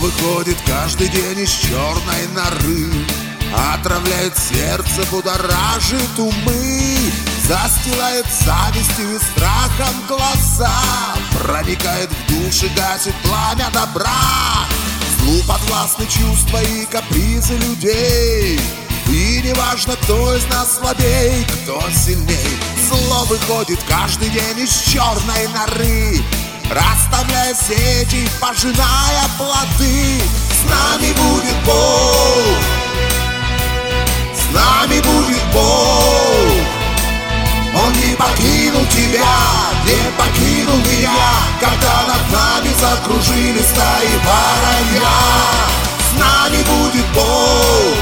выходит каждый день из черной норы, отравляет сердце, будоражит умы, застилает завистью и страхом глаза, проникает в души, гасит пламя добра. Злу подвластны чувства и капризы людей, и неважно, кто из нас слабей, кто сильней. Зло выходит каждый день из черной норы, расставляя сети, пожиная плоды. С нами будет Бог, с нами будет Бог. Он не покинул тебя, не покинул меня, когда над нами закружили стаи воронья. С нами будет Бог,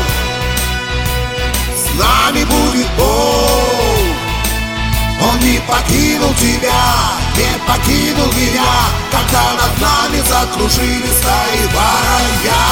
с нами будет Бог. Он не покинул тебя, не покинул меня, когда над нами закружили стаи воронья.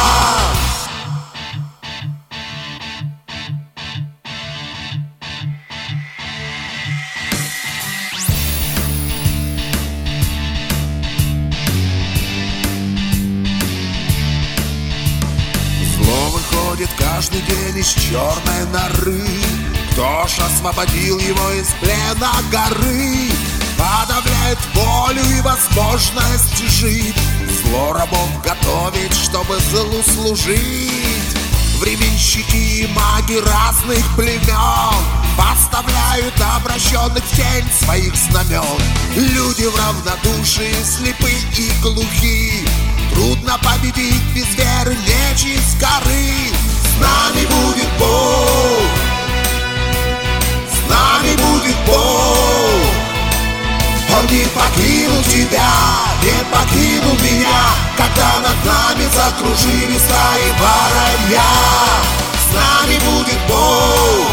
Зло выходит каждый день из черной норы. Кто ж освободил его из плена горы? Подавляет волю и возможность жить, зло рабов готовит, чтобы злу служить. Временщики и маги разных племен поставляют обращенных в тень своих знамен. Люди в равнодушии, слепы и глухи, трудно победить без веры нечисть горы. С нами будет Бог, с нами будет Бог. Он не покинул тебя, не покинул меня, когда над нами закружили стаи воронья. С нами будет Бог,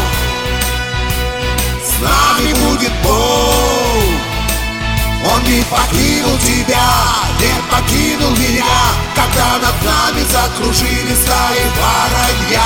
с нами будет Бог. Он не покинул тебя, не покинул меня, когда над нами закружили стаи воронья.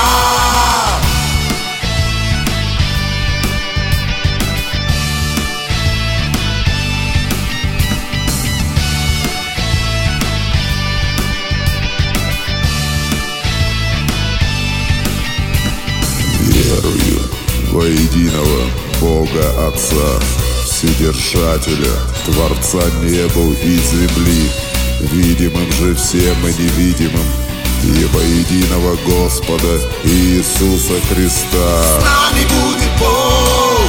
Верую во единого Бога Отца, Вседержателя, Творца небу и земли, видимым же всем и невидимым, и во единого Господа Иисуса Христа. С нами будет Бог,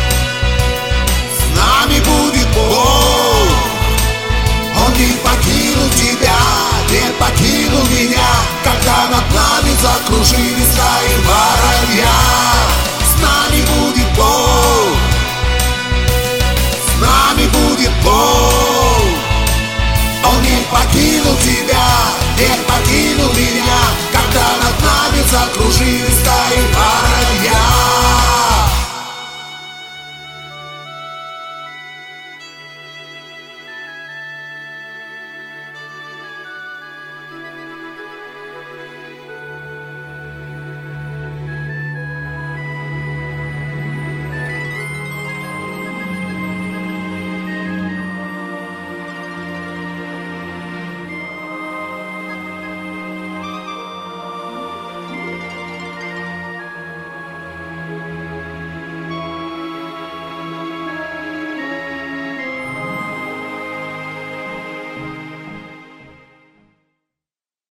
с нами будет Бог. Он не покинул тебя, не покинул меня, когда над нами закружили